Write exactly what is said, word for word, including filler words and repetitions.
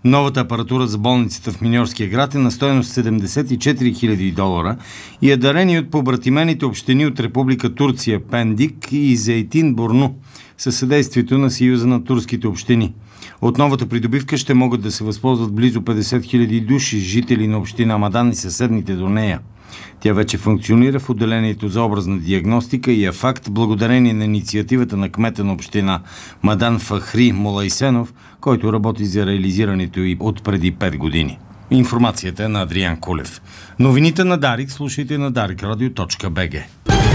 Новата апаратура за болницата в Миньорския град е на стойност седемдесет и четири хиляди долара и е дарени от побратимените общини от Република Турция Пендик и Зейтин Бурну със съдействието на Съюза на турските общини. От новата придобивка ще могат да се възползват близо петдесет хиляди души, жители на община Мадан и съседните до нея. Тя вече функционира в отделението за образна диагностика и е факт благодарение на инициативата на кмета на община Мадан Фахри Молайсенов, който работи за реализирането й от преди пет години. Информацията е на Адриан Кулев. Новините на Дарик слушайте на дарик радио точка би джи.